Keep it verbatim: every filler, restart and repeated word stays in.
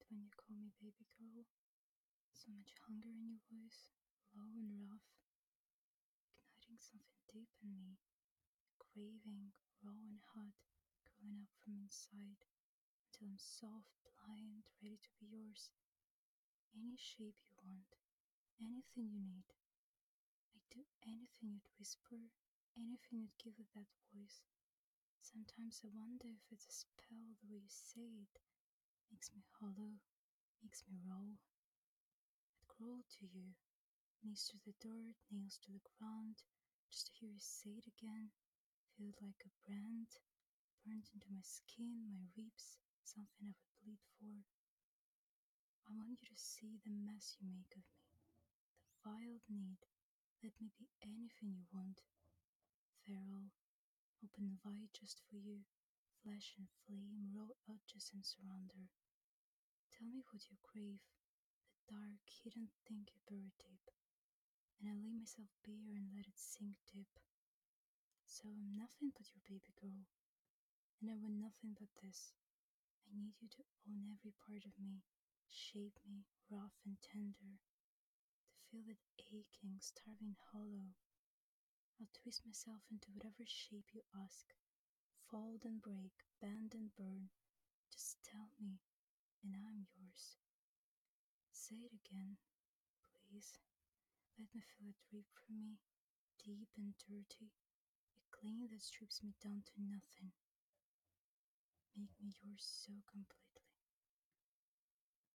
it when you call me baby girl. So much hunger in your voice, low and rough, igniting something deep in me, craving, raw and hot, growing up from inside, until I'm soft, pliant, ready to be yours. Any shape you want, anything you need. I'd do anything you'd whisper, anything you'd give it that voice. Sometimes I wonder if it's a spell, the way you say it makes me hollow, makes me raw. I'd crawl to you, knees to the dirt, nails to the ground, just to hear you say it again, feel it like a brand, burned into my skin, my ribs, something I would bleed for. I want you to see the mess you make of me, the vile need. Let me be anything you want. Feral, open wide just for you, flesh and flame, raw edges and surrender. Tell me what you crave, the dark, hidden thing you bury deep, and I lay myself bare and let it sink deep. So I'm nothing but your baby girl, and I want nothing but this. I need you to own every part of me, shape me, rough and tender, to feel that aching, starving hollow. I'll twist myself into whatever shape you ask, fold and break, bend and burn. Just tell me, and I'm yours. Say it again, please. Let me feel it rip from me, deep and dirty, a clean that strips me down to nothing. Make me yours so completely.